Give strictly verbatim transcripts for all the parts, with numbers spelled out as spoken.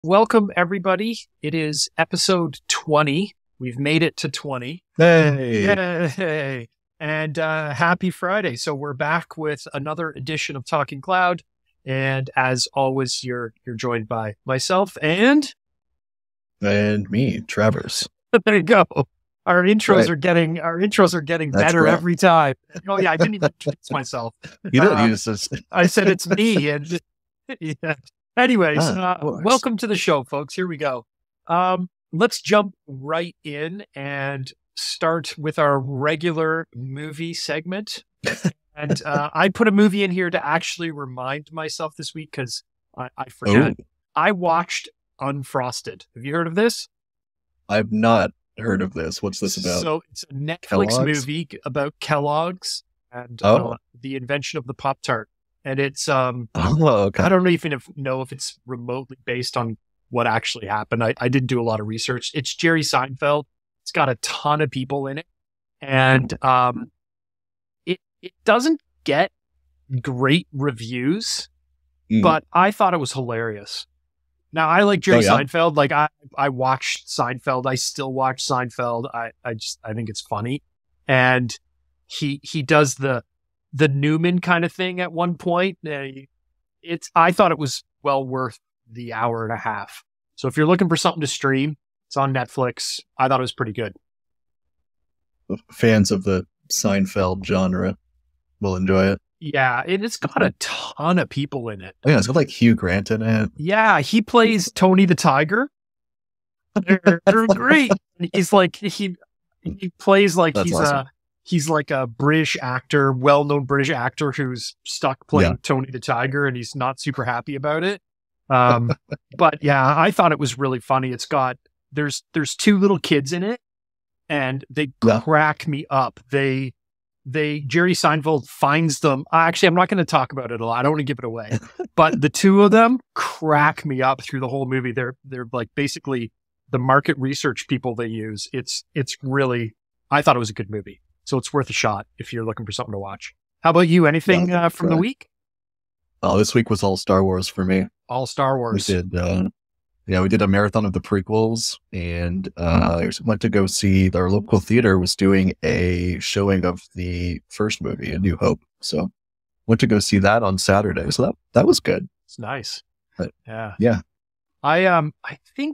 Welcome, everybody. It is episode twenty. We've made it to twenty. Hey. Yay. And uh, happy Friday. So we're back with another edition of Talking Cloud. And as always, you're you're joined by myself and... And me, Travers. There you go. Our intros Right. are getting our intros are getting That's better correct. every time. Oh yeah, I didn't even introduce myself. You did. Uh, You just I said it's me. And yeah. Anyways, Ah, of uh, course. welcome to the show, folks. Here we go. Um, let's jump right in and start with our regular movie segment. And uh, I put a movie in here to actually remind myself this week because I, I forgot. Oh, I watched Unfrosted. Have you heard of this? I've not heard of this. What's this about? So it's a Netflix Kellogg's? movie about Kellogg's and Oh. uh, the invention of the Pop-Tart. And it's um oh, okay. I don't even if, know if it's remotely based on what actually happened. I, I did do a lot of research. It's Jerry Seinfeld. It's got a ton of people in it. And um, it it doesn't get great reviews, Mm. but I thought it was hilarious. Now, I like Jerry Oh, yeah? Seinfeld. Like, I, I watched Seinfeld. I still watch Seinfeld. I, I just, I think it's funny. And he, he does the, the Newman kind of thing at one point. Uh, it's, I thought it was well worth the hour and a half. So if you're looking for something to stream, it's on Netflix. I thought it was pretty good. Fans of the Seinfeld genre will enjoy it. Yeah. And it's got a ton of people in it. Oh, yeah, it's got like Hugh Grant in it. Yeah. He plays Tony the Tiger. They're, they're great. He's like, he, he plays like That's he's awesome. a, he's like a British actor, well-known British actor who's stuck playing Yeah. Tony the Tiger and he's not super happy about it. Um, but yeah, I thought it was really funny. It's got, there's, there's two little kids in it and they Yeah. crack me up. They, they, Jerry Seinfeld finds them. Actually, I'm not going to talk about it a lot. I don't want to give it away, but the two of them crack me up through the whole movie. They're, they're like basically the market research people they use. It's, it's really, I thought it was a good movie. So it's worth a shot if you're looking for something to watch. How about you? Anything Yeah, uh, from the right. week? Oh, this week was all Star Wars for me. All Star We Wars. did, uh, yeah, we did a marathon of the prequels, and uh, I went to go see our local theater was doing a showing of the first movie, A New Hope. So went to go see that on Saturday. So that that was good. It's nice. But- yeah. yeah. I um I think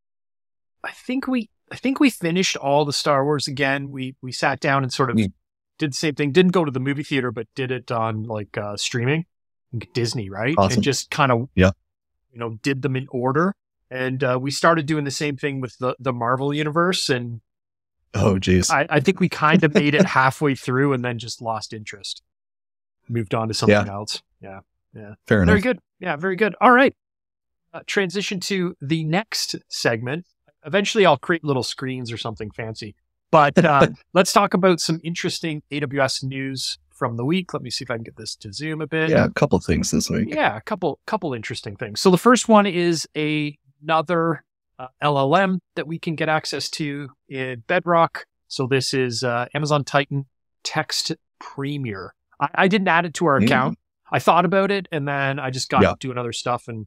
I think we I think we finished all the Star Wars again. We we sat down and sort of Mm. did the same thing. Didn't go to the movie theater, but did it on like uh streaming. Disney, right? Awesome. And just kind of Yeah. you know, did them in order. And uh, we started doing the same thing with the, the Marvel universe. And Oh, geez. I, I think we kind of made it halfway through and then just lost interest. Moved on to something else. Yeah. Fair Very enough. good. Yeah, very good. All right. Uh, transition to the next segment. Eventually, I'll create little screens or something fancy. But uh, let's talk about some interesting A W S news from the week. Let me see if I can get this to zoom a bit. Yeah, a couple things this week. Yeah, a couple couple interesting things. So the first one is a, another uh, L L M that we can get access to in Bedrock. So this is uh, Amazon Titan Text Premier. I, I didn't add it to our Mm. account. I thought about it, and then I just got Yeah. doing other stuff and,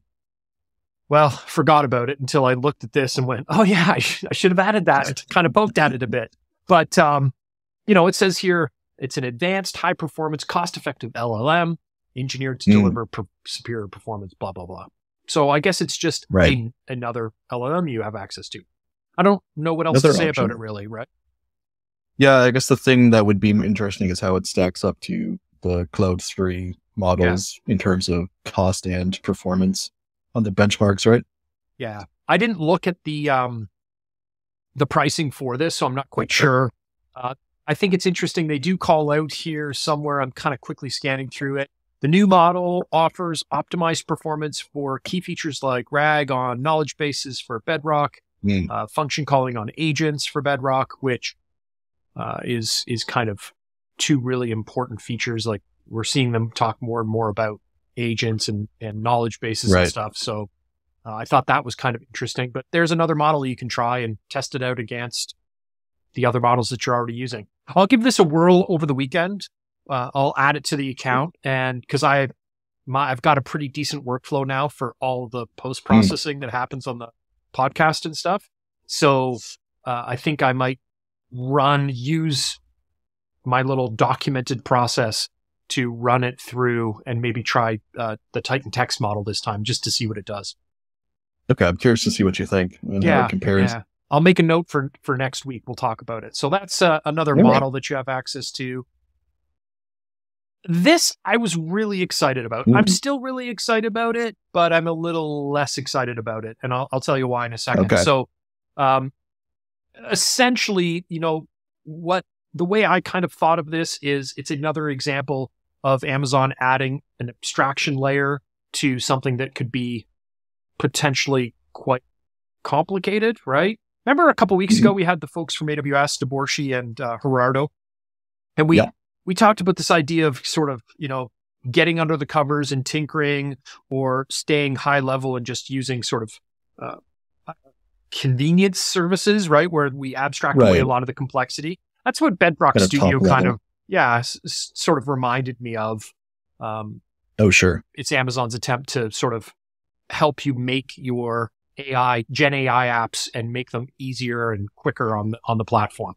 well, forgot about it until I looked at this and went, oh, yeah, I, sh- I should have added that. Kind of poked at it a bit. But, um, you know, it says here, it's an advanced, high-performance, cost-effective L L M engineered to Mm. deliver per- superior performance, blah, blah, blah. So I guess it's just Right. a- another L L M you have access to. I don't know what else Another to say option. about it, really, right? Yeah, I guess the thing that would be interesting is how it stacks up to the Cloud three models in terms of cost and performance on the benchmarks, right? Yeah. I didn't look at the um, the pricing for this, so I'm not quite Sure. sure. Uh, I think it's interesting. They do call out here somewhere. I'm kind of quickly scanning through it. The new model offers optimized performance for key features like RAG on knowledge bases for Bedrock, Mm. uh, function calling on agents for Bedrock, which uh, is is kind of two really important features. Like we're seeing them talk more and more about agents and, and knowledge bases and Right. stuff. So uh, I thought that was kind of interesting. But there's another model you can try and test it out against the other models that you're already using. I'll give this a whirl over the weekend. Uh, I'll add it to the account, and because I my I've got a pretty decent workflow now for all the post processing mm. that happens on the podcast and stuff. So uh, I think I might run use my little documented process to run it through and maybe try uh, the Titan text model this time just to see what it does. Okay, I'm curious to see what you think and yeah, how it compares. Yeah. I'll make a note for, for next week. We'll talk about it. So that's uh, another yeah. model that you have access to. This I was really excited about. Mm-hmm. I'm still really excited about it, but I'm a little less excited about it. And I'll, I'll tell you why in a second. Okay. So um, essentially, you know, what the way I kind of thought of this is it's another example of Amazon adding an abstraction layer to something that could be potentially quite complicated, right? Remember a couple weeks mm-hmm. ago, we had the folks from A W S, Deborsky and uh, Gerardo, and we, yeah. we talked about this idea of sort of, you know, getting under the covers and tinkering or staying high level and just using sort of uh, convenience services, right? Where we abstract right. away a lot of the complexity. That's what Bedrock kind Studio kind of, yeah, s- s- sort of reminded me of. Um, oh, sure. It's Amazon's attempt to sort of help you make your A I, Gen A I apps and make them easier and quicker on the, on the platform.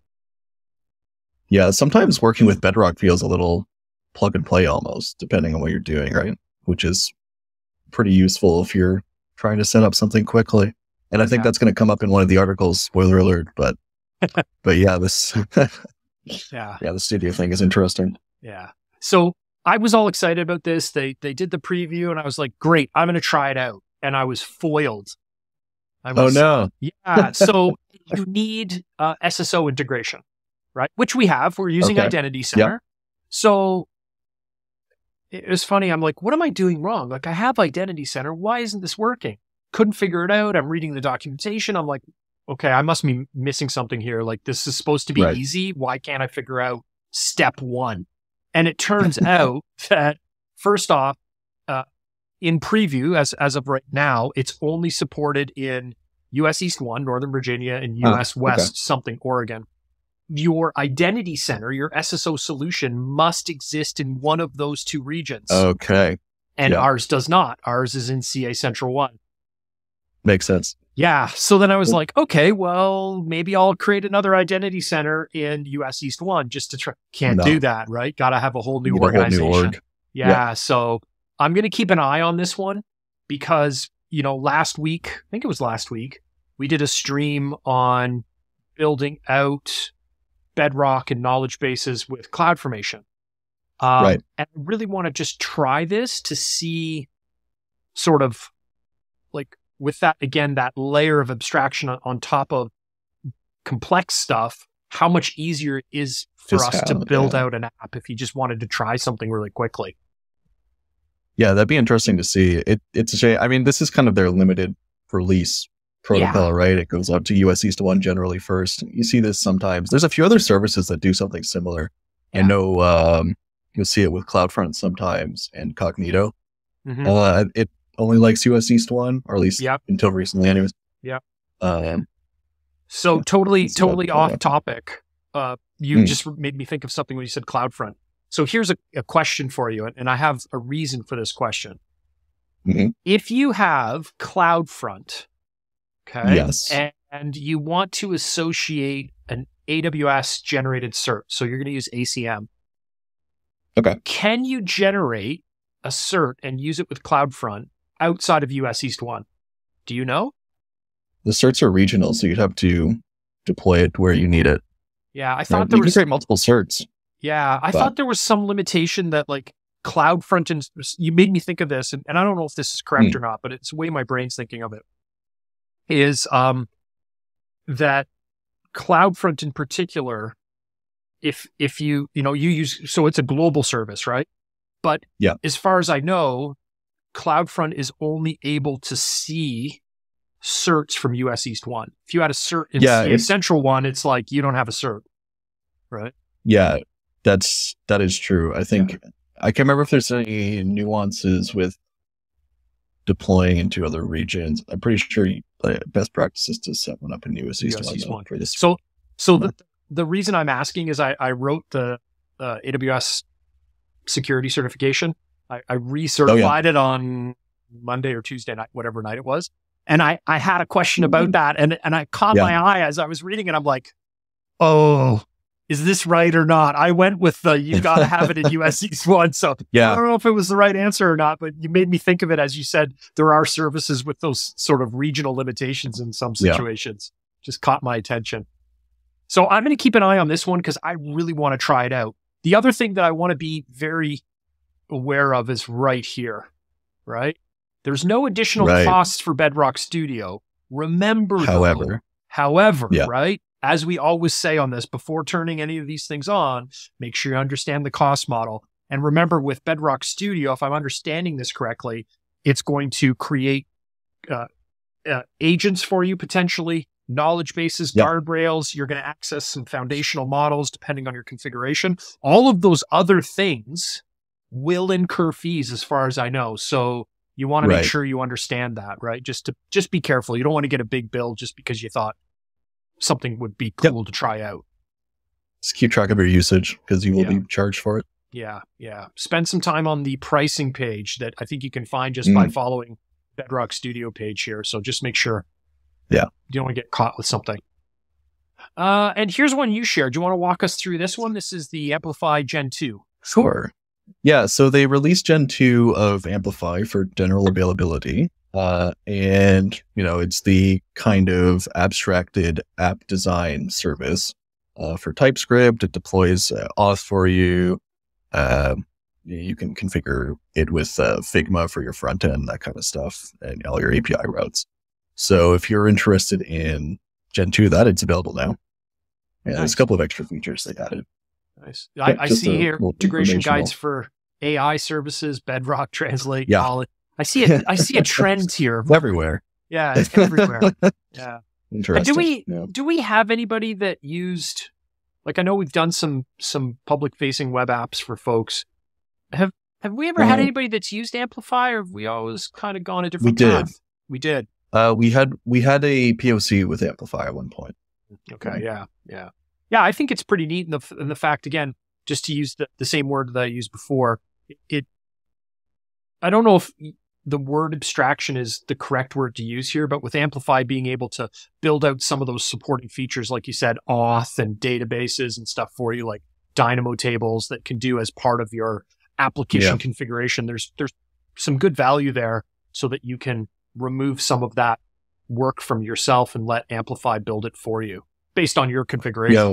Yeah, sometimes working with Bedrock feels a little plug and play almost, depending on what you're doing, right? Which is pretty useful if you're trying to set up something quickly. And I think yeah. that's going to come up in one of the articles, spoiler alert, but but yeah, this yeah. yeah, the studio thing is interesting. Yeah. So I was all excited about this. They they did the preview and I was like, great, I'm going to try it out. And I was foiled. I was, oh, no. Yeah. So you need uh, S S O integration, right? Which we have. We're using okay. Identity Center. Yep. So it was funny. I'm like, what am I doing wrong? Like, I have Identity Center. Why isn't this working? Couldn't figure it out. I'm reading the documentation. I'm like, okay, I must be missing something here. Like, this is supposed to be right. easy. Why can't I figure out step one? And it turns out that, first off, uh, in preview, as as of right now, it's only supported in U S East one, Northern Virginia, and U S oh, West, okay. something, Oregon. Your Identity Center, your S S O solution, must exist in one of those two regions. Okay. And yeah. ours does not. Ours is in C A Central one. Makes sense. Yeah. So then I was like, okay, well, maybe I'll create another Identity Center in U S East one just to try. Can't no. do that, right? Got to have a whole new Need organization. A whole new org. Yeah, yeah. So I'm going to keep an eye on this one because, you know, last week, I think it was last week, we did a stream on building out Bedrock and knowledge bases with CloudFormation. Um, right. And I really want to just try this to see sort of like with that, again, that layer of abstraction on, on top of complex stuff, how much easier it is for just us how, to build yeah. out an app if you just wanted to try something really quickly. Yeah, that'd be interesting to see. It, it's a shame. I mean, this is kind of their limited release protocol, yeah. right? It goes up to U S East one generally first. You see this sometimes. There's a few other services that do something similar. Yeah. I know um, you'll see it with CloudFront sometimes and Cognito. Mm-hmm. Uh, it only likes U S East one, or at least yep. until recently anyways. Yeah. Um, so yeah, totally, totally off topic. Uh, you mm. just made me think of something when you said CloudFront. So here's a, a question for you, and I have a reason for this question. Mm-hmm. If you have CloudFront, okay, yes. and, and you want to associate an A W S generated cert, so you're going to use A C M. Okay. Can you generate a cert and use it with CloudFront outside of U S East one? Do you know? The certs are regional, so you'd have to deploy it where you need it. Yeah, I thought right. there you was can create multiple certs. Yeah, I but. thought there was some limitation that like CloudFront, and you made me think of this, and, and I don't know if this is correct mm. or not, but it's the way my brain's thinking of it, is um, that CloudFront in particular, if if you, you know, you use, so it's a global service, right? But yeah. as far as I know, CloudFront is only able to see certs from U S East one. If you had a cert in yeah, Central one, it's like you don't have a cert, right? Yeah, that's that is true. I think yeah. I can't remember if there's any nuances with deploying into other regions. I'm pretty sure you, uh, best practice is to set one up in U S East one for this. So, so the the reason I'm asking is I I wrote the uh, A W S security certification. I, I recertified oh, yeah. it on Monday or Tuesday night, whatever night it was. And I, I had a question about that. And, and I caught yeah. my eye as I was reading it. I'm like, oh, is this right or not? I went with the, you got to have it in U S East one. So yeah. I don't know if it was the right answer or not, but you made me think of it. As you said, there are services with those sort of regional limitations in some situations. Yeah. Just caught my attention. So I'm going to keep an eye on this one because I really want to try it out. The other thing that I want to be very aware of is right here, right? There's no additional right. costs for Bedrock Studio. Remember, however, though, however, yeah. right? As we always say on this, before turning any of these things on, make sure you understand the cost model. And remember, with Bedrock Studio, if I'm understanding this correctly, it's going to create uh, uh, agents for you, potentially, knowledge bases, yep. guardrails. You're going to access some foundational models depending on your configuration. All of those other things will incur fees as far as I know. So you want right. to make sure you understand that, right? Just to just be careful. You don't want to get a big bill just because you thought something would be cool yep. to try out. Just keep track of your usage because you will yeah. be charged for it. Yeah, yeah. Spend some time on the pricing page that I think you can find just mm. by following Bedrock Studio page here. So just make sure yeah. you don't want to get caught with something. Uh, and here's one you shared. Do you want to walk us through this one? This is the Amplify Gen two. Sure. Yeah, so they released Gen two of Amplify for general availability. Uh, and, you know, it's the kind of abstracted app design service uh, for TypeScript. It deploys uh, auth for you. Uh, you can configure it with uh, Figma for your front end, that kind of stuff, and all your A P I routes. So if you're interested in Gen two, that it's available now. Yeah, nice. There's a couple of extra features they added. Nice. I, I see here integration guides for A I services, Bedrock, Translate, yeah. Knowledge. I see it. I see a trend here everywhere. Yeah, it's everywhere. Yeah. Interesting. Do we yeah. do we have anybody that used? Like, I know we've done some some public facing web apps for folks. Have Have we ever uh, had anybody that's used Amplify, or have we always kind of gone a different we path? did. We did. Uh, we had we had a P O C with Amplify at one point. Okay. Yeah. Yeah. Yeah. I think it's pretty neat in the in the fact, again, just to use the, the same word that I used before. It, it I don't know if the word abstraction is the correct word to use here, but with Amplify being able to build out some of those supporting features, like you said, auth and databases and stuff for you, like Dynamo tables that can do as part of your application yeah. configuration. There's there's some good value there so that you can remove some of that work from yourself and let Amplify build it for you based on your configuration. Yeah,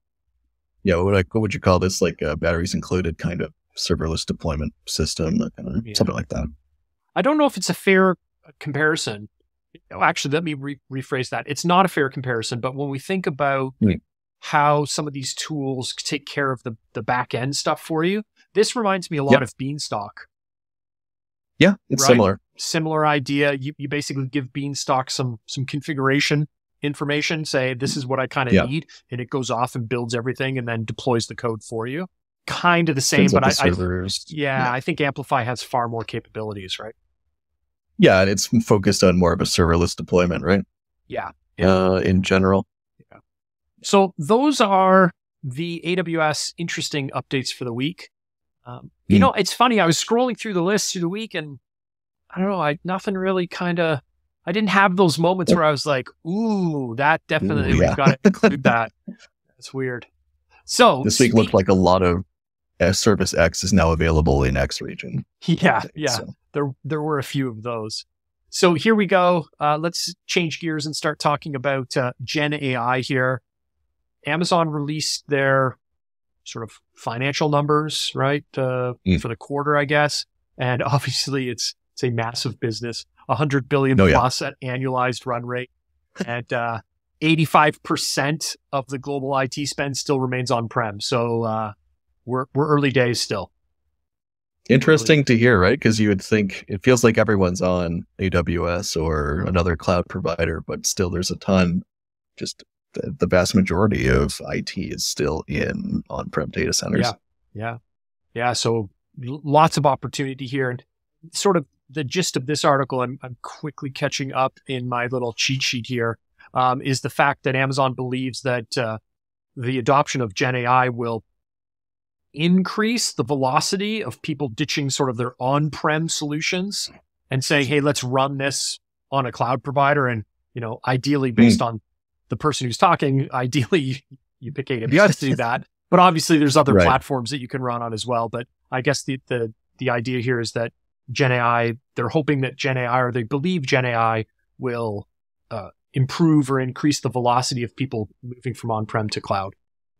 yeah what, would I, what would you call this? Like a batteries included kind of serverless deployment system, kind of, yeah. something like that. I don't know if it's a fair comparison. Actually, let me re- rephrase that. It's not a fair comparison, but when we think about mm. how some of these tools take care of the, the back end stuff for you, this reminds me a lot yep. of Beanstalk. Yeah, it's right? similar. Similar idea. You you basically give Beanstalk some some configuration information, say this is what I kind of yeah. need, and it goes off and builds everything and then deploys the code for you. Kind of the same, but I, I yeah, yeah, I think Amplify has far more capabilities, right? Yeah, and it's focused on more of a serverless deployment, right? Yeah, yeah. Uh, in general. Yeah. So those are the A W S interesting updates for the week. Um, you mm. know, it's funny. I was scrolling through the list through the week, and I don't know. I nothing really kind of. I didn't have those moments where I was like, "Ooh, that definitely Ooh, yeah. we've got to include that." That's weird. So this week looked like a lot of uh, Service X is now available in X region. Yeah, yeah. So. There, there were a few of those. So here we go. Uh, let's change gears and start talking about uh, Gen A I here. Amazon released their sort of financial numbers, right, uh, mm. for the quarter, I guess. And obviously, it's it's a massive business, one hundred billion oh, plus yeah. at annualized run rate, and uh, eighty-five percent of the global I T spend still remains on-prem. So uh, we're we're early days still. Interesting to hear, right? Because you would think it feels like everyone's on A W S or another cloud provider, but still there's a ton. Just the, the vast majority of I T is still in on-prem data centers. Yeah, yeah, yeah. So lots of opportunity here, and sort of the gist of this article. I'm I'm quickly catching up in my little cheat sheet here. Um, is the fact that Amazon believes that uh, the adoption of Gen A I will increase the velocity of people ditching sort of their on-prem solutions and saying, hey, let's run this on a cloud provider. And, you know, ideally based mm. on the person who's talking, ideally you pick A W S to do that. But obviously there's other right. platforms that you can run on as well. But I guess the, the, the idea here is that Gen A I, they're hoping that Gen A I, or they believe Gen A I will uh, improve or increase the velocity of people moving from on-prem to cloud.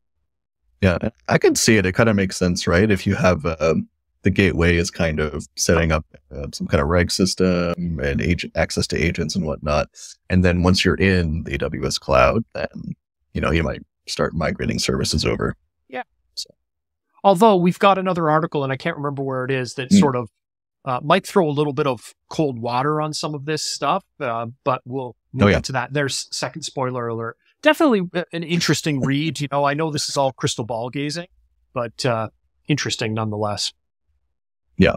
Yeah, I can see it. It kind of makes sense, right? If you have uh, the gateway is kind of setting up uh, some kind of reg system and agent, access to agents and whatnot. And then once you're in the A W S cloud, then, you know, you might start migrating services over. Yeah. So. Although we've got another article, and I can't remember where it is, that mm. sort of uh, might throw a little bit of cold water on some of this stuff, uh, but we'll move oh, yeah. into that. There's second spoiler alert. Definitely an interesting read. You know, I know this is all crystal ball gazing, but uh, interesting nonetheless. Yeah.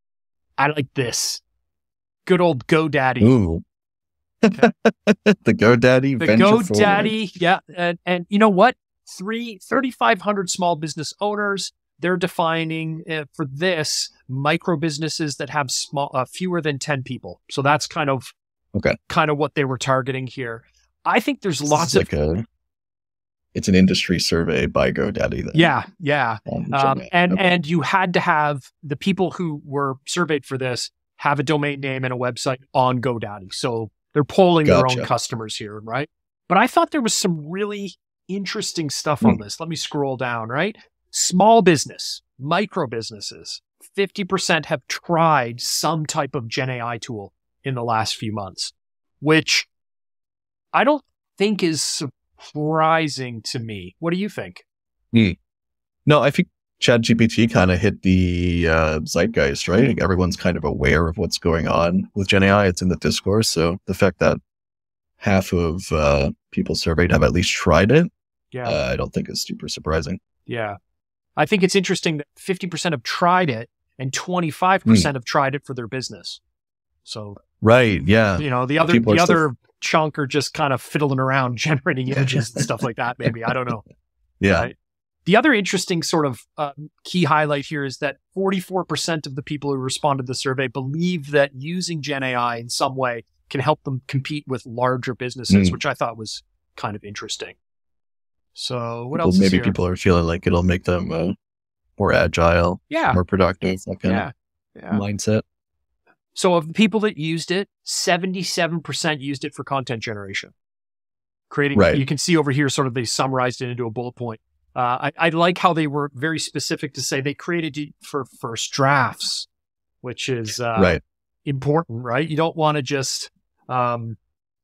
I like this. Good old GoDaddy. Ooh. Okay. The GoDaddy. The GoDaddy. Yeah. And, and you know what? Three, thirty-five hundred small business owners. They're defining uh, for this micro businesses that have small, uh, fewer than ten people. So that's kind of, okay. kind of what they were targeting here. I think there's lots like of... A, it's an industry survey by GoDaddy. Then. Yeah, yeah. Um, and, okay. and you had to have the people who were surveyed for this have a domain name and a website on GoDaddy. So they're polling gotcha. their own customers here, right? But I thought there was some really interesting stuff on hmm. this. Let me scroll down, right? Small business, micro businesses, fifty percent have tried some type of Gen A I tool in the last few months, which I don't think is surprising to me. What do you think? Hmm. No, I think ChatGPT kind of hit the uh, zeitgeist, right? Everyone's kind of aware of what's going on with Gen A I. It's in the discourse. So the fact that half of uh, people surveyed have at least tried it, yeah, uh, I don't think is super surprising. Yeah. I think it's interesting that fifty percent have tried it and twenty-five percent hmm. have tried it for their business. So, right. Yeah. You know, the other, people the other still... chunk are just kind of fiddling around generating images and stuff like that. Maybe, I don't know. Yeah. Right? The other interesting sort of uh, key highlight here is that forty-four percent of the people who responded to the survey believe that using Gen A I in some way can help them compete with larger businesses, mm. which I thought was kind of interesting. So what people, else is maybe here? People are feeling like it'll make them uh, more agile, yeah. more productive, that kind yeah. of yeah. mindset. So of the people that used it, seventy-seven percent used it for content generation. Creating, right. You can see over here, sort of they summarized it into a bullet point. Uh, I, I like how they were very specific to say they created it for first drafts, which is uh, right. important, right? You don't want to just um,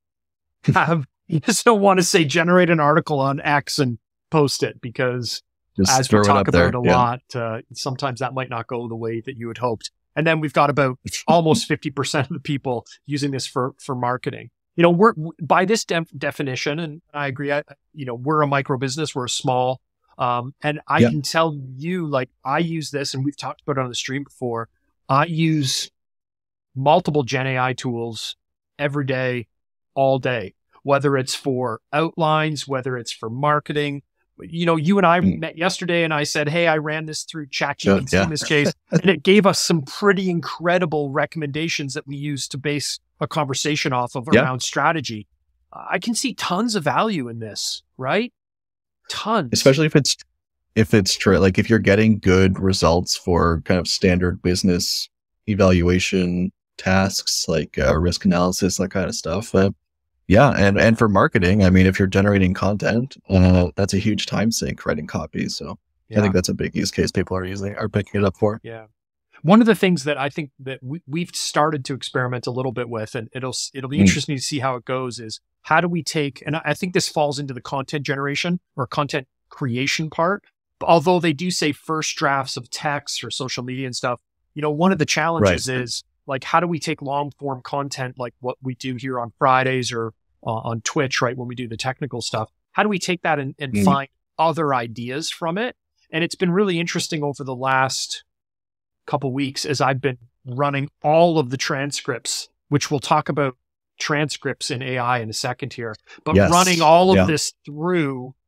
have, you just don't want to say generate an article on X and post it, because just as we talk about there. a yeah. lot, uh, sometimes that might not go the way that you had hoped. And then we've got about almost fifty percent of the people using this for, for marketing. You know, we're by this de- definition, and I agree, I, you know, we're a micro business, we're a small, um, and I yeah. can tell you, like, I use this, and we've talked about it on the stream before. I use multiple Gen A I tools every day, all day, whether it's for outlines, whether it's for marketing. You know, you and I mm. met yesterday, and I said, hey, I ran this through ChatGPT yeah. in this case, and it gave us some pretty incredible recommendations that we use to base a conversation off of yeah. around strategy. Uh, I can see tons of value in this, right? Tons. Especially if it's, if it's true, like if you're getting good results for kind of standard business evaluation tasks, like uh, risk analysis, that kind of stuff. Uh, Yeah. And, and for marketing, I mean, if you're generating content, uh, that's a huge time sink writing copies. So yeah. I think that's a big use case people are using, are picking it up for. Yeah. One of the things that I think that we, we've started to experiment a little bit with, and it'll, it'll be mm. interesting to see how it goes, is how do we take, and I think this falls into the content generation or content creation part, but although they do say first drafts of text or social media and stuff, you know, one of the challenges right. is, like, how do we take long form content like what we do here on Fridays or uh, on Twitch, right, when we do the technical stuff? How do we take that and, and mm. find other ideas from it? And it's been really interesting over the last couple weeks as I've been running all of the transcripts, which we'll talk about transcripts in A I in a second here, but yes. running all of yeah. this through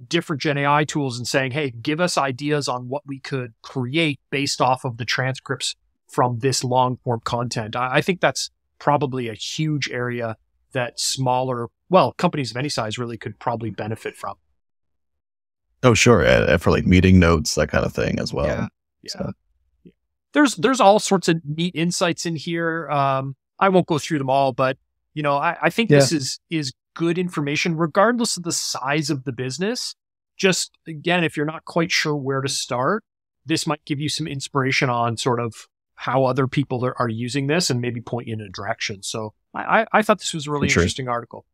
different Gen A I tools and saying, hey, give us ideas on what we could create based off of the transcripts from this long form content. I, I think that's probably a huge area that smaller, well, companies of any size really could probably benefit from. Oh, sure. Uh, for like meeting notes, that kind of thing as well. Yeah. Yeah. So. There's, there's all sorts of neat insights in here. Um, I won't go through them all, but you know, I, I think Yeah. this is, is good information regardless of the size of the business. Just again, if you're not quite sure where to start, this might give you some inspiration on sort of how other people are, are using this and maybe point you in a direction. So I, I thought this was a really For sure. interesting article.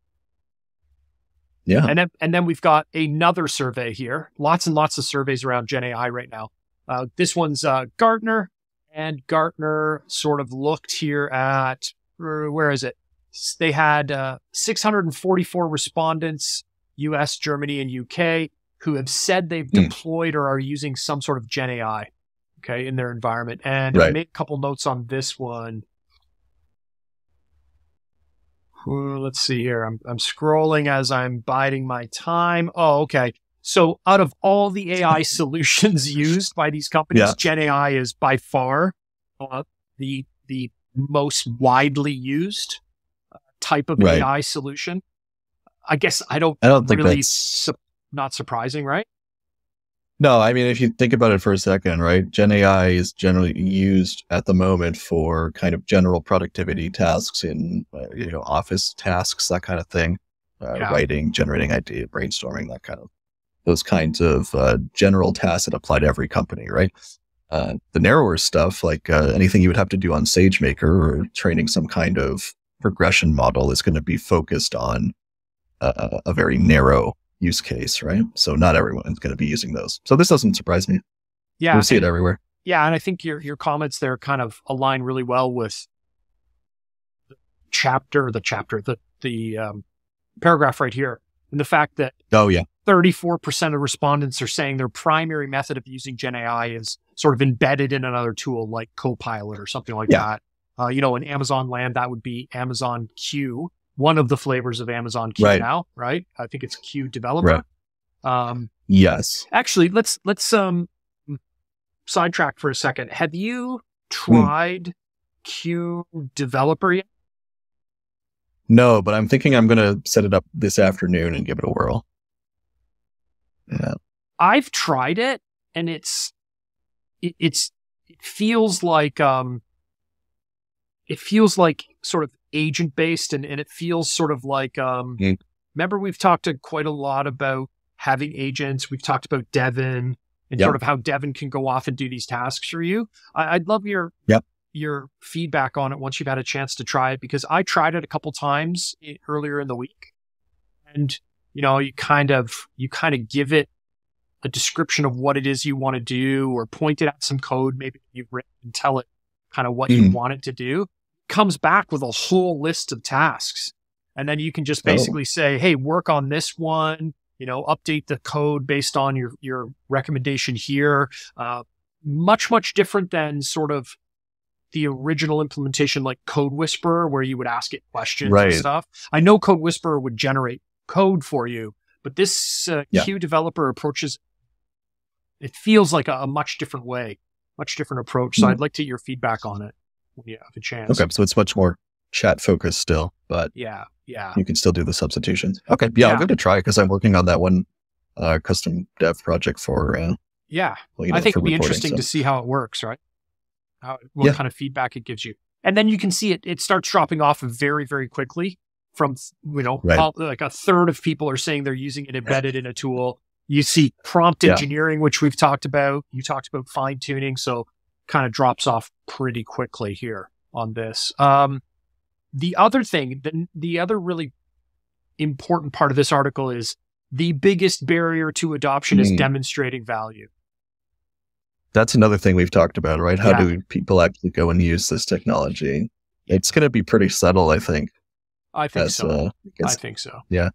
Yeah. And then, and then we've got another survey here. Lots and lots of surveys around Gen A I right now. Uh, this one's uh, Gartner, and Gartner sort of looked here at, uh, where is it? S- They had uh, six hundred forty-four respondents, U S, Germany, and U K, who have said they've Hmm. deployed or are using some sort of Gen A I, okay, in their environment. And I Right. made a couple notes on this one. Uh, Let's see here. I'm I'm scrolling as I'm biding my time. Oh, okay. So out of all the A I solutions used by these companies, Yeah. Gen A I is by far uh, the the most widely used uh, type of Right. A I solution. I guess I don't I don't think really that's su- not surprising, right? no. I mean, if you think about it for a second, right? Gen A I is generally used at the moment for kind of general productivity tasks in, uh, you know, office tasks, that kind of thing, uh, Yeah. writing, generating idea, brainstorming, that kind of those kinds of uh, general tasks that apply to every company, right? Uh, the narrower stuff, like uh, anything you would have to do on SageMaker or training some kind of regression model, is going to be focused on uh, a very narrow use case, right? So not everyone is going to be using those. So this doesn't surprise me. Yeah, We'll see it and, everywhere. yeah, and I think your your comments there kind of align really well with the chapter, the chapter, the the um, paragraph right here, and the fact that Oh yeah, thirty-four percent of respondents are saying their primary method of using Gen A I is sort of embedded in another tool like Copilot or something like Yeah. that. Uh, you know, in Amazon land, that would be Amazon Q, one of the flavors of Amazon Q Right. now, right? I think it's Q Developer. Right. Um, yes. actually, let's let's um sidetrack for a second. Have you tried Q Developer yet? No, but I'm thinking I'm going to set it up this afternoon and give it a whirl. Yeah. I've tried it, and it's it, it's it feels like um it feels like sort of agent based, and, and it feels sort of like um Mm. remember we've talked to quite a lot about having agents. We've talked about Devin and Yep. sort of how Devin can go off and do these tasks for you. I, I'd love your Yep. your feedback on it once you've had a chance to try it, because I tried it a couple times i- earlier in the week, and you know you kind of you kind of give it a description of what it is you want to do, or point it at some code maybe you've written, and tell it kind of what you Mhm. want it to do. Comes back with a whole list of tasks, and then you can just Oh. basically say, hey, work on this one, you know, update the code based on your your recommendation here. Uh, much much different than sort of the original implementation like Code Whisperer, where you would ask it questions Right. and stuff. I know Code Whisperer would generate code for you, but this uh, Yeah. Q Developer approaches, it feels like a, a much different way, much different approach. So Mhm. I'd like to get your feedback on it when you have a chance. Okay. So it's much more chat focused still, but Yeah, yeah. you can still do the substitutions. Okay. Yeah, Yeah. I'll give it a try because I'm working on that one uh, custom dev project for, uh, Yeah. well, you know, I think for it'd be reporting, interesting so. to see how it works, right? How, what Yeah. kind of feedback it gives you. And then you can see it, it starts dropping off very, very quickly from, you know, Right. all- like a third of people are saying they're using it embedded in a tool. You see prompt Yeah. engineering, which we've talked about. You talked about fine tuning. So kind of drops off pretty quickly here on this. Um, the other thing, the, the other really important part of this article is the biggest barrier to adoption is Mm. demonstrating value. That's another thing we've talked about, right? How Yeah. do people actually go and use this technology? It's going to be pretty subtle, I think. I think As, so. uh, I as- think so. yeah.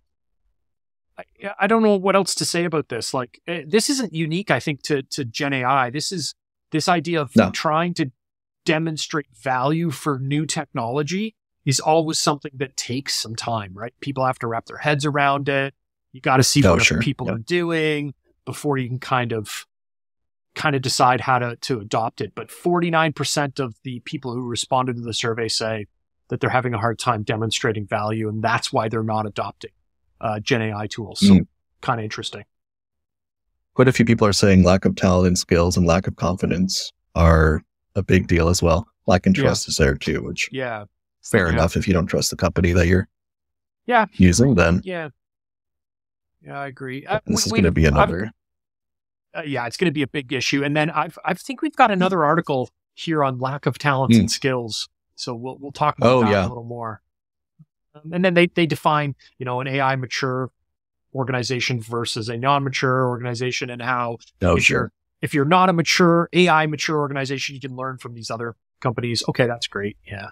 I, yeah, I don't know what else to say about this. Like, eh, this isn't unique, I think, to to Gen A I. This is this idea of No. trying to demonstrate value for new technology is always something that takes some time, right? People have to wrap their heads around it. You got to see Oh, what sure. other people Yeah. are doing before you can kind of kind of decide how to to adopt it. But forty-nine percent of the people who responded to the survey say that they're having a hard time demonstrating value, and that's why they're not adopting uh, Gen A I tools. So Mm. kind of interesting. Quite a few people are saying lack of talent and skills and lack of confidence are a big deal as well. Lack of Yeah. trust is there too, which Yeah. fair Yeah. enough. If you don't trust the company that you're Yeah. using, then Yeah. Yeah, I agree. Uh, this is we- going to be I've- another. uh, yeah, it's going to be a big issue. And then I've, I think we've got another article here on lack of talents Mm. and skills. So we'll, we'll talk about Oh, that yeah. a little more. Um, and then they, they define, you know, an A I mature organization versus a non-mature organization, and how Oh, if sure. you're, if you're not a mature A I mature organization, you can learn from these other companies. Okay. That's great. Yeah.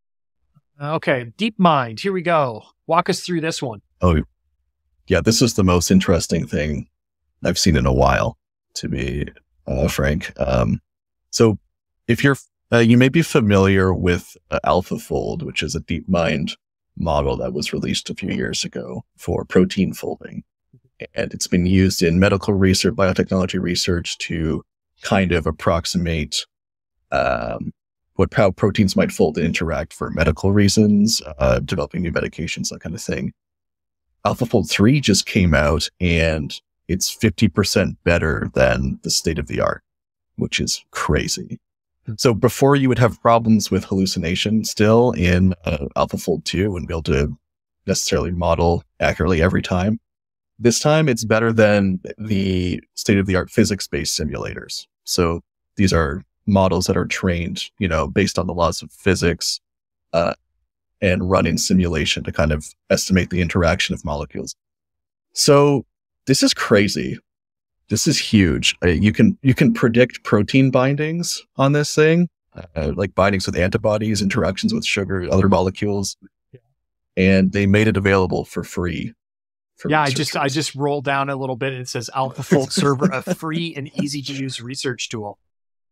Uh, Okay. DeepMind. Here we go. Walk us through this one. Oh, yeah. This is the most interesting thing I've seen in a while, to be uh, frank. Um, so if you're, uh, you may be familiar with uh, AlphaFold, which is a DeepMind model that was released a few years ago for protein folding. And it's been used in medical research, biotechnology research to kind of approximate um, what how proteins might fold and interact for medical reasons, uh, developing new medications, that kind of thing. AlphaFold three just came out and it's fifty percent better than the state of the art, which is crazy. So before you would have problems with hallucination still in uh, AlphaFold two and be able to necessarily model accurately every time. This time it's better than the state of the art physics-based simulators. So these are models that are trained, you know, based on the laws of physics, uh, and run in simulation to kind of estimate the interaction of molecules. So this is crazy. This is huge. Uh, you can, you can predict protein bindings on this thing, uh, like bindings with antibodies, interactions with sugar, other molecules. And they made it available for free. for Yeah, I just I researchers. just rolled down a little bit and it says AlphaFold Server, a free and easy to use research tool.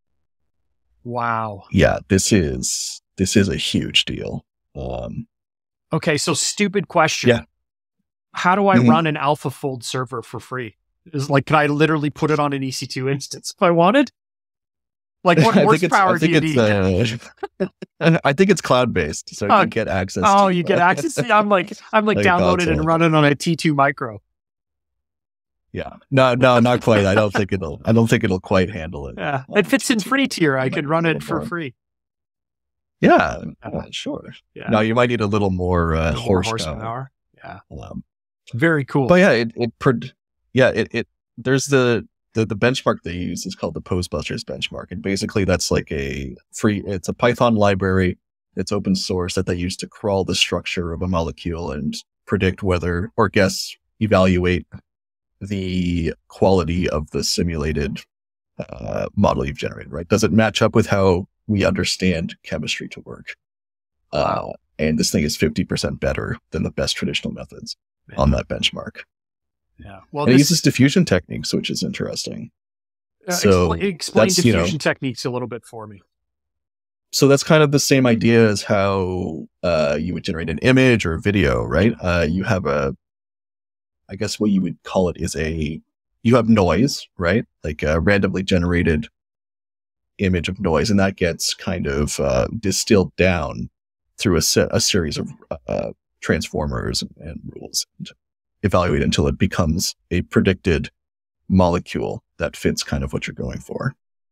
Wow. Yeah, this is, this is a huge deal. Um, Okay, so stupid question. Yeah. How do I Mhm. run an AlphaFold server for free? Is like, can I literally put it on an E C two instance if I wanted? Like, what I think it's, horsepower I think do you it's, need? uh, I think it's cloud based, so you Oh, can get access. oh, to, you get uh, access. To, I'm like, I'm like Like a downloaded and console. running on a T two micro. Yeah, no, no, not quite. I don't think it'll. I don't think it'll quite handle it. Yeah, it fits in free tier. I could run it for free. Yeah, yeah, sure. Yeah, No, you might need a little more uh, A little more horsepower. Yeah, Um, very cool. but yeah, it, it pred- yeah, it, it there's the, the the benchmark they use is called the Postbusters benchmark, and basically that's like a free. It's a Python library. It's open source that they use to crawl the structure of a molecule and predict whether or guess, evaluate the quality of the simulated uh, model you've generated. Right? Does it match up with how we understand chemistry to work? Uh, and this thing is fifty percent better than the best traditional methods on that benchmark. Yeah. Well, And it this, uses diffusion techniques, which is interesting. uh, so expl- explain that's, you know- diffusion techniques a little bit for me. So that's kind of the same idea as how uh, you would generate an image or a video, right? Uh, you have a, I guess what you would call it is a, you have noise, right? Like a randomly generated image of noise, and that gets kind of uh, distilled down through a, se- a series of uh, transformers and, and rules, and evaluate until it becomes a predicted molecule that fits kind of what you're going for.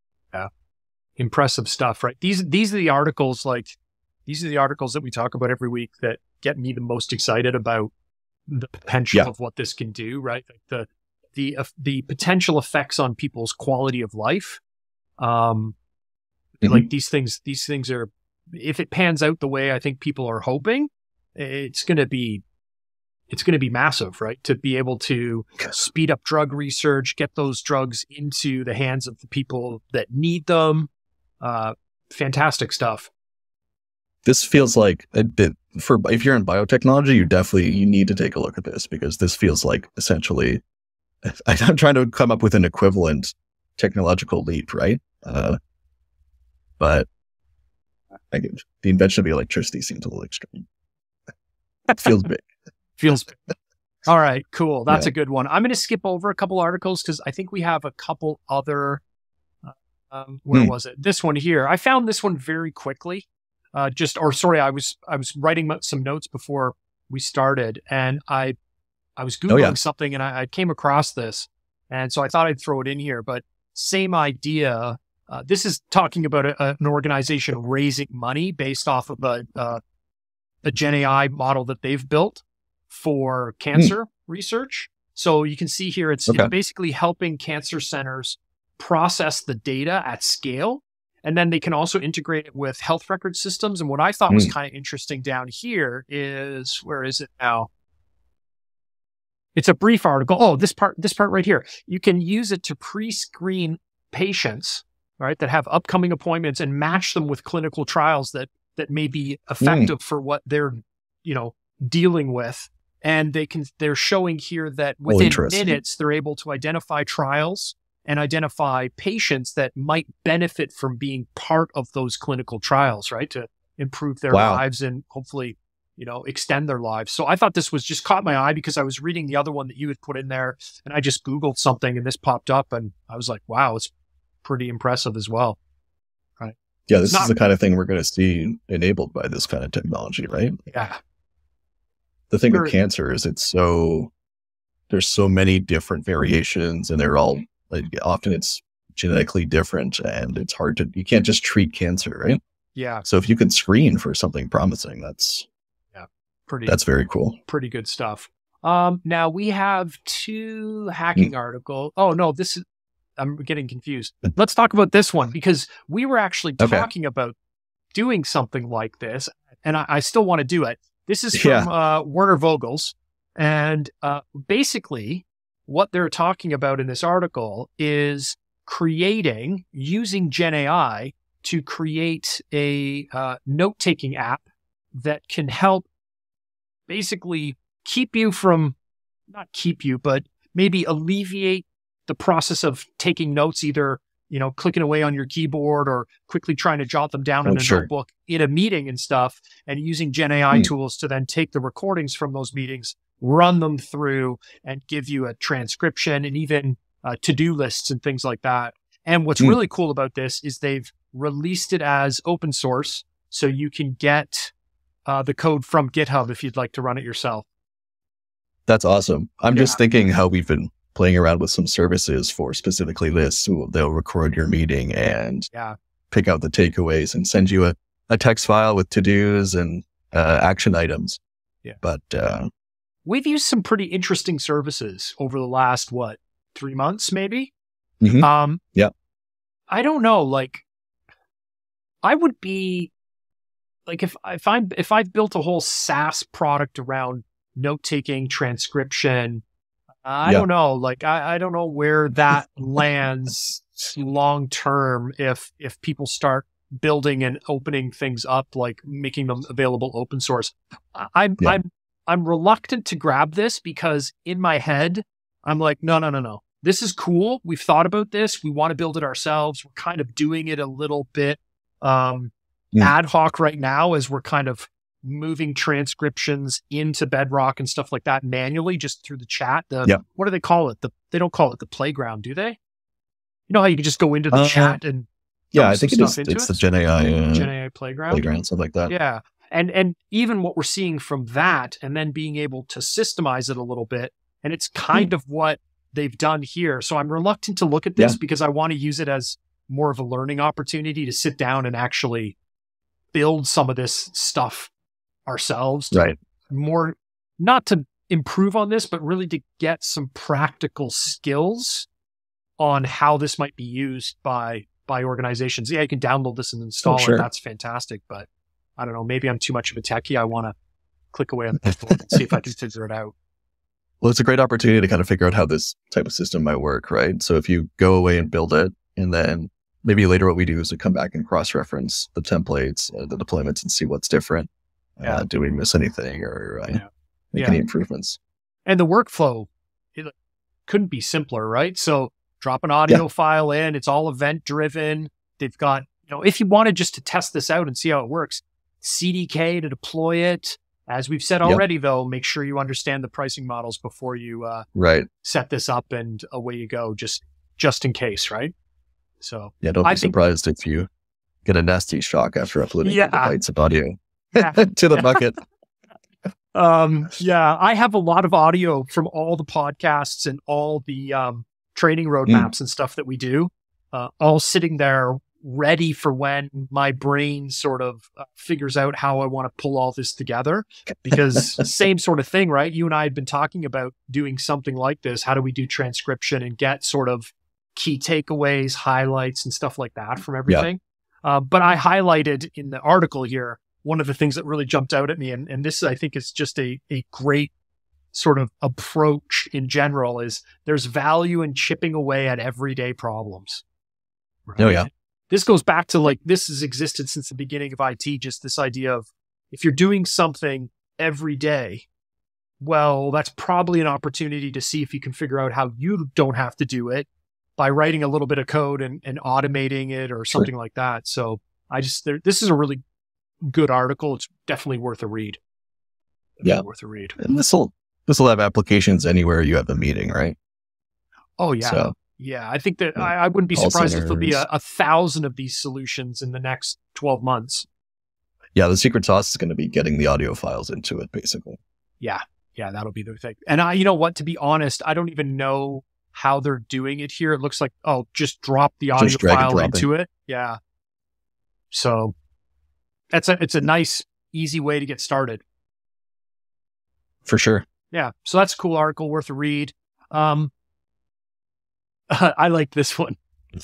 Impressive stuff, right? These these are the articles like these are the articles that we talk about every week that get me the most excited about the potential Yeah. of what this can do, right? Like the the uh, the potential effects on people's quality of life. Um, Mhm. like these things, these things are, if it pans out the way I think people are hoping, it's going to be, it's going to be massive, right? To be able to speed up drug research, get those drugs into the hands of the people that need them. Uh, fantastic stuff. This feels like a bit for, if you're in biotechnology, you definitely, you need to take a look at this, because this feels like essentially, I'm trying to come up with an equivalent technological leap, right? Uh, but I get, the invention of electricity seems a little extreme. It feels big. Feels All right, cool. That's Yeah. a good one. I'm going to skip over a couple articles because I think we have a couple other. Uh, um, where Hmm. was it? This one here. I found this one very quickly. Uh, just or sorry, I was I was writing mo- some notes before we started, and I I was googling Oh, yeah. something, and I, I came across this, and so I thought I'd throw it in here. But same idea. Uh, this is talking about a, a- an organization raising money based off of a uh, a Gen A I model that they've built for cancer research. So you can see here, it's, Okay. it's basically helping cancer centers process the data at scale. And then they can also integrate it with health record systems. And what I thought was Mm. kind of interesting down here is, where is it now? It's a brief article. Oh, this part, this part right here. You can use it to pre-screen patients, right, that have upcoming appointments and match them with clinical trials that that may be effective for what they're, you know, dealing with. And they can, they're showing here that Oh, within interesting. minutes, they're able to identify trials and identify patients that might benefit from being part of those clinical trials, right? To improve their Wow. lives and hopefully, you know, extend their lives. So I thought this was just caught my eye because I was reading the other one that you had put in there, and I just Googled something and this popped up, and I was like, wow, it's pretty impressive as well. Yeah, this It's not- is the kind of thing we're going to see enabled by this kind of technology, right? Yeah. The thing Very- with cancer is it's so, there's so many different variations and they're all, like, often it's genetically different and it's hard to, you can't just treat cancer, right? Yeah. So if you can screen for something promising, that's, Pretty, that's very cool. pretty good stuff. Um, now we have two hacking Hmm. articles. Oh no, this is, I'm getting confused. Let's talk about this one because we were actually Okay. talking about doing something like this, and I, I still want to do it. This is from Yeah. uh, Werner Vogels, and uh, basically what they're talking about in this article is creating, using Gen A I to create a uh, note-taking app that can help basically keep you from, not keep you, but maybe alleviate the process of taking notes, either, you know, clicking away on your keyboard or quickly trying to jot them down Oh, in a sure. notebook in a meeting and stuff, and using Gen A I Hmm. tools to then take the recordings from those meetings, run them through, and give you a transcription and even uh, to-do lists and things like that. And what's Hmm. really cool about this is they've released it as open source, so you can get uh, the code from GitHub if you'd like to run it yourself. That's awesome. I'm Yeah. just thinking how we've been playing around with some services for specifically this. So they'll record your meeting and Yeah. pick out the takeaways and send you a, a text file with to-dos and uh, action items. Yeah. But uh, We've used some pretty interesting services over the last, what, three months, maybe? Mhm. Um, Yeah. I don't know. Like, I would be like, if, if I'm, if I've built a whole SaaS product around note taking, transcription, I Yeah. don't know. Like, I, I don't know where that lands long term if, if people start building and opening things up, like making them available open source. I- I'm, Yeah. I'm, I'm reluctant to grab this because in my head, I'm like, no, no, no, no. This is cool. We've thought about this. We want to build it ourselves. We're kind of doing it a little bit um, Mm. ad hoc right now as we're kind of moving transcriptions into Bedrock and stuff like that manually, just through the chat. The Yeah. What do they call it? The They don't call it the playground, do they? You know how you can just go into the Uh, chat and yeah, dump I some think it stuff is. into It's it? the Gen A I uh, Gen A I playground. playground, something like that. Yeah. And and even what we're seeing from that and then being able to systemize it a little bit. And it's kind of what they've done here. So I'm reluctant to look at this Yeah. because I want to use it as more of a learning opportunity to sit down and actually build some of this stuff ourselves. To Right. More, not to improve on this, but really to get some practical skills on how this might be used by by organizations. Yeah, you can download this and install Oh, sure. it. That's fantastic. But I don't know, maybe I'm too much of a techie. I want to click away on the keyboard and see if I can figure it out. Well, it's a great opportunity to kind of figure out how this type of system might work, right? So if you go away and build it, and then maybe later what we do is we come back and cross-reference the templates, uh, the deployments, and see what's different. Yeah. Uh, do we miss anything or uh, Yeah. make Yeah. any improvements? And the workflow, it couldn't be simpler, right? So drop an audio file in, it's all event driven. They've got, you know, if you wanted just to test this out and see how it works, C D K to deploy it, As we've said Yep. already, though, make sure you understand the pricing models before you uh, Right. set this up and away you go, just just in case, right? So Yeah. Don't be I think- surprised if you get a nasty shock after uploading Yeah. gigabytes of audio Yeah. to the bucket. Um, yeah, I have a lot of audio from all the podcasts and all the um, training roadmaps and stuff that we do, uh, all sitting there ready for when my brain sort of uh, figures out how I want to pull all this together. Because same sort of thing, right? You and I had been talking about doing something like this. How do we do transcription and get sort of key takeaways, highlights, and stuff like that from everything? Uh, but I highlighted in the article here one of the things that really jumped out at me, and, and this I think is just a, a great sort of approach in general, is there's value in chipping away at everyday problems. Right? Oh, yeah. This goes back to like, this has existed since the beginning of I T, just this idea of if you're doing something every day, well, that's probably an opportunity to see if you can figure out how you don't have to do it by writing a little bit of code and, and automating it or something like that. So I just, there, this is a really good article. It's definitely worth a read. Definitely Yeah. worth a read. And this will this will have applications anywhere you have a meeting, right? Oh yeah. So Yeah. I think that Yeah. I, I wouldn't be Call surprised if there'll be a, centers. a thousand of these solutions in the next twelve months. yeah, the secret sauce is going to be getting the audio files into it, basically. Yeah. Yeah. That'll be the thing. And I, you know what, to be honest, I don't even know how they're doing it here. It looks like, oh, just drop the audio Just drag and file drop into it. Yeah. So that's a, it's a nice, easy way to get started. For sure. Yeah. So that's a cool article, worth a read. Um, I like this one.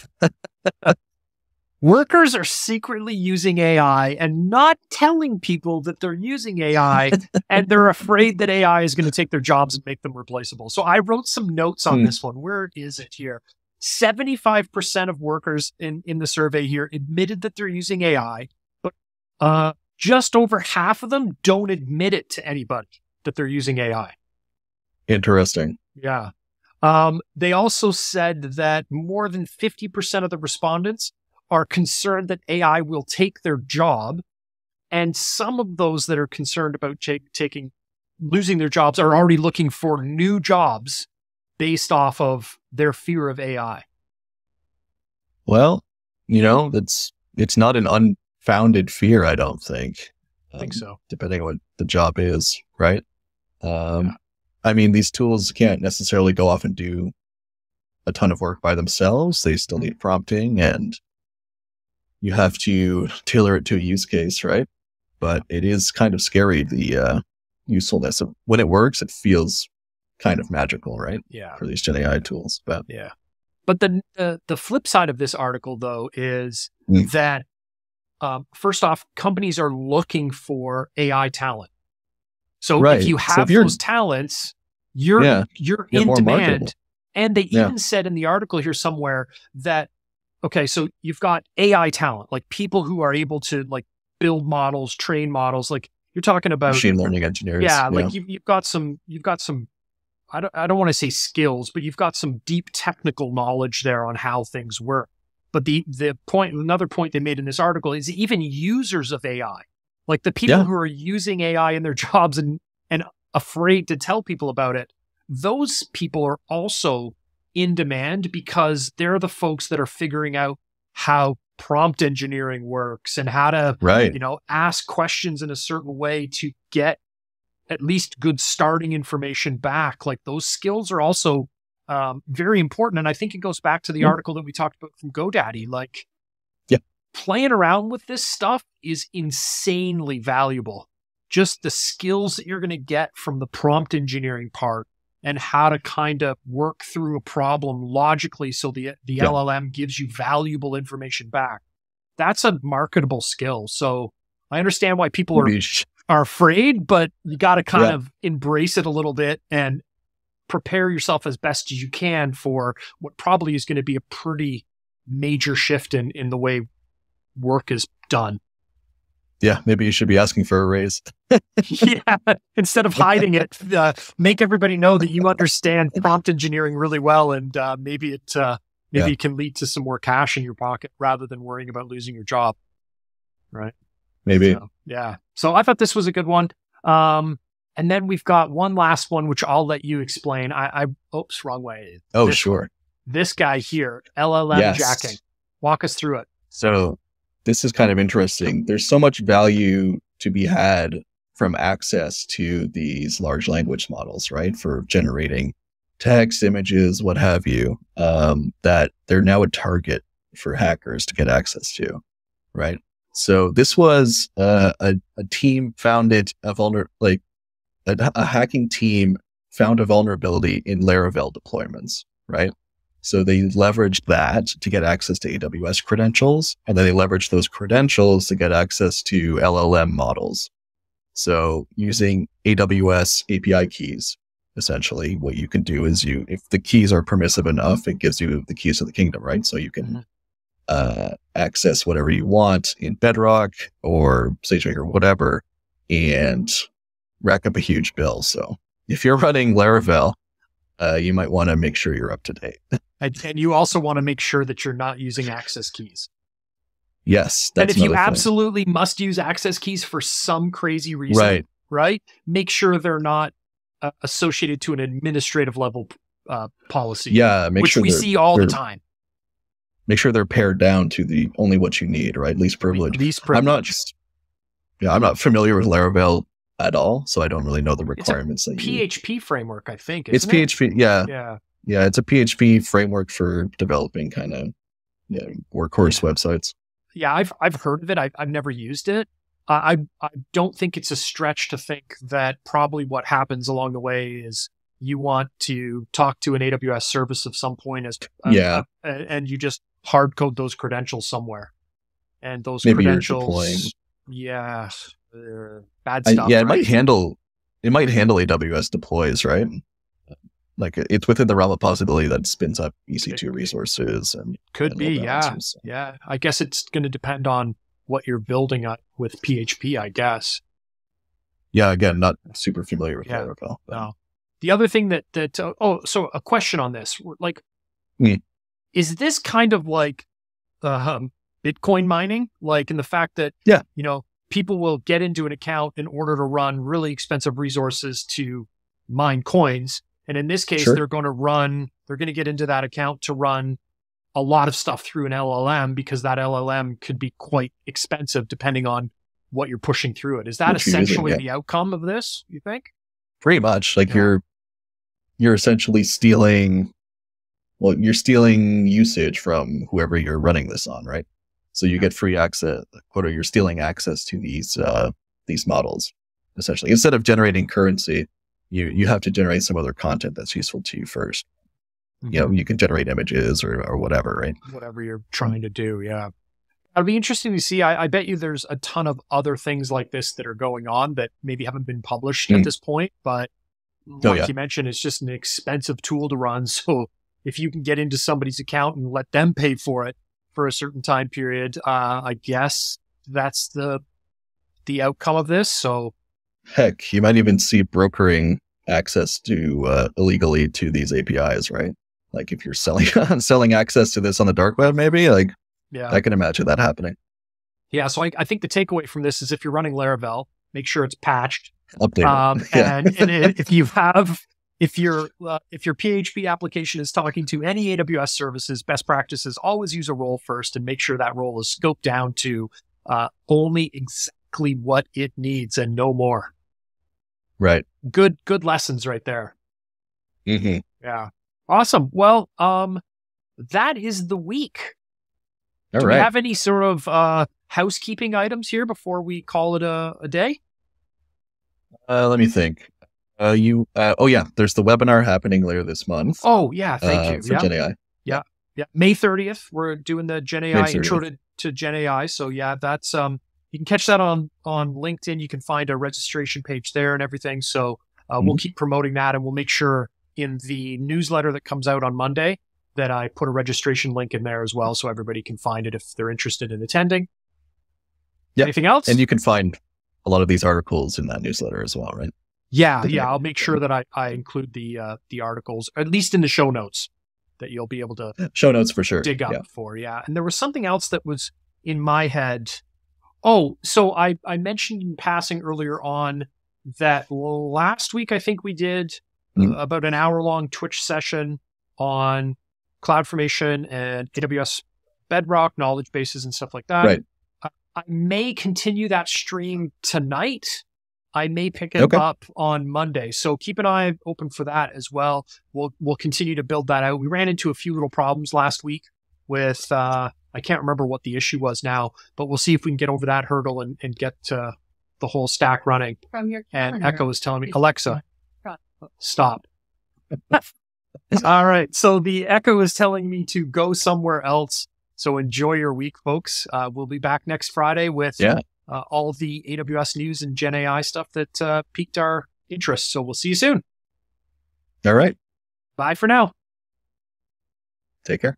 Workers are secretly using A I and not telling people that they're using A I, and they're afraid that A I is going to take their jobs and make them replaceable. So I wrote some notes on Hmm. this one. Where is it here? seventy-five percent of workers in, in the survey here admitted that they're using A I, but uh, just over half of them don't admit it to anybody that they're using A I. Interesting. Yeah. Um, they also said that more than fifty percent of the respondents are concerned that A I will take their job. And some of those that are concerned about ch- taking, losing their jobs are already looking for new jobs based off of their fear of A I. Well, you know, that's it's not an unfounded fear, I don't think. I think Um, so. Depending on what the job is, right? Um, I mean, these tools can't necessarily go off and do a ton of work by themselves. They still need prompting, and you have to tailor it to a use case, right? But it is kind of scary, the uh, usefulness of when it works. It feels kind of magical, right? Yeah. For these Gen A I tools, but Yeah. But the, the, the flip side of this article, though, is Mm. that um, first off, companies are looking for A I talent. So Right. if you So have if you're- those talents, you're Yeah, you're you're in more demand. marketable. And they Yeah. even said in the article here somewhere that, okay, so you've got A I talent, like people who are able to like build models, train models. Like you're talking about machine learning engineers. yeah, like you've, you've got some, you've got some, I don't, I don't want to say skills, but you've got some deep technical knowledge there on how things work. But the, the point, another point they made in this article is even users of A I, like the people Yeah. who are using A I in their jobs and, and afraid to tell people about it, those people are also in demand because they're the folks that are figuring out how prompt engineering works and how to, right. you know, ask questions in a certain way to get at least good starting information back. Like those skills are also um, very important. And I think it goes back to the Yeah. article that we talked about from GoDaddy. Like Yeah. playing around with this stuff is insanely valuable. Just the skills that you're going to get from the prompt engineering part and how to kind of work through a problem logically so the, the Yeah. L L M gives you valuable information back. That's a marketable skill. So I understand why people are, Maybe sh- are afraid, but you got to kind Yeah. of embrace it a little bit and prepare yourself as best as you can for what probably is going to be a pretty major shift in, in the way work is done. yeah, maybe you should be asking for a raise. Yeah. Instead of hiding it, uh, make everybody know that you understand prompt engineering really well. And uh, maybe it, uh, maybe Yeah. it can lead to some more cash in your pocket rather than worrying about losing your job. Right. Maybe. So, yeah. So I thought this was a good one. Um, and then we've got one last one, which I'll let you explain. I, I oops, wrong way. Oh, this, sure. This guy here, L L M yes. jacking. Walk us through it. So this is kind of interesting. There's so much value to be had from access to these large language models, right? For generating text, images, what have you, um, that they're now a target for hackers to get access to, right? So this was uh, a, a team founded a vulner like a, a hacking team found a vulnerability in Laravel deployments, right? So they leveraged that to get access to A W S credentials, and then they leveraged those credentials to get access to L L M models. So using A W S A P I keys, essentially, what you can do is you, if the keys are permissive enough, it gives you the keys to the kingdom, right? So you can mm-hmm. uh, access whatever you want in Bedrock or SageMaker or whatever, and rack up a huge bill. So if you're running Laravel, uh, you might want to make sure you're up to date. and, and you also want to make sure that you're not using access keys. Yes. That's and if you thing. absolutely must use access keys for some crazy reason, right, right? Make sure they're not uh, associated to an administrative level uh, policy. Yeah. Make which sure we see all the time. Make sure they're pared down to the only what you need, right? Least privilege. Least privilege. I'm not just, yeah, I'm not familiar with Laravel at all, so I don't really know the requirements. It's a that P H P you... framework, I think. It's isn't P it? H P. Yeah. Yeah. Yeah. It's a P H P framework for developing kind of yeah, workhorse yeah. websites. Yeah. I've, I've heard of it. I've, I've never used it. Uh, I, I don't think it's a stretch to think that probably what happens along the way is you want to talk to an A W S service of some point as, uh, yeah. uh, and you just hard code those credentials somewhere. And those Maybe credentials, yeah, uh, bad stuff. I, yeah, it right? might handle it might handle A W S deploys, right? Like it's within the realm of possibility that it spins up E C two resources and could and be, yeah, answers, so. yeah. I guess it's going to depend on what you're building on with P H P, I guess. Yeah, again, not super familiar with yeah, Laravel. But. No. The other thing that that uh, oh, so a question on this, like, mm. is this kind of like um, Bitcoin mining, like in the fact that yeah, you know, people will get into an account in order to run really expensive resources to mine coins. And in this case, sure. they're going to run, they're going to get into that account to run a lot of stuff through an L L M because that L L M could be quite expensive depending on what you're pushing through it. Is that what essentially using, yeah. the outcome of this, you think? Pretty much. Like yeah. you're, you're essentially stealing, well, you're stealing usage from whoever you're running this on, right? So you get free access, or you're stealing access to these uh, these models, essentially. Instead of generating currency, you you have to generate some other content that's useful to you first. Mm-hmm. You know, you can generate images or or whatever, right? Whatever you're trying to do, yeah. It'll be interesting to see. I, I bet you there's a ton of other things like this that are going on that maybe haven't been published mm. at this point. But like oh, yeah. you mentioned, it's just an expensive tool to run. So if you can get into somebody's account and let them pay for it for a certain time period, uh, I guess that's the the outcome of this. So, heck, you might even see brokering access to uh, illegally to these A P Is, right? Like if you're selling selling access to this on the dark web, maybe like yeah, I can imagine that happening. Yeah, so I, I think the takeaway from this is if you're running Laravel, make sure it's patched, updated, um, yeah. and, and if you have. If your uh, if your P H P application is talking to any A W S services, best practices, always use a role first and make sure that role is scoped down to uh, only exactly what it needs and no more. Right. Good good lessons right there. Mm-hmm. Yeah. Awesome. Well, um, that is the week. All Do right. we have any sort of uh, housekeeping items here before we call it a, a day? Uh, let me think. Uh, you, uh, oh yeah, there's the webinar happening later this month. Oh yeah, thank uh, you. For yeah. Gen A I. Yeah, yeah. May thirtieth, we're doing the Gen A I intro to, to Gen A I. So yeah, that's, um, you can catch that on, on LinkedIn. You can find a registration page there and everything. So uh, mm-hmm. we'll keep promoting that, and we'll make sure in the newsletter that comes out on Monday that I put a registration link in there as well, so everybody can find it if they're interested in attending. Yeah. Anything else? And you can find a lot of these articles in that newsletter as well, right? Yeah, yeah. I'll make sure that I, I include the uh, the articles, at least in the show notes, that you'll be able to show notes for sure. Dig up yeah. for, yeah. And there was something else that was in my head. Oh, so I I mentioned in passing earlier on that last week, I think we did Mhm. about an hour long Twitch session on CloudFormation and A W S Bedrock knowledge bases and stuff like that. Right. I, I may continue that stream tonight. I may pick it Okay. up on Monday. So keep an eye open for that as well. We'll we'll continue to build that out. We ran into a few little problems last week with, uh, I can't remember what the issue was now, but we'll see if we can get over that hurdle and, and get uh, the whole stack running. From your And calendar. Echo is telling me, Alexa, Right. stop. All right. So the Echo is telling me to go somewhere else. So enjoy your week, folks. Uh, we'll be back next Friday with Yeah. uh, all the A W S news and Gen A I stuff that uh, piqued our interest. So we'll see you soon. All right. Bye for now. Take care.